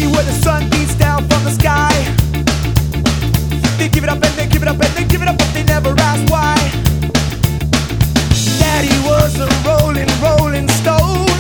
city where the sun beats down from the sky. They give it up and they give it up and they give it up, but they never ask why. Daddy was a rolling, rolling stone.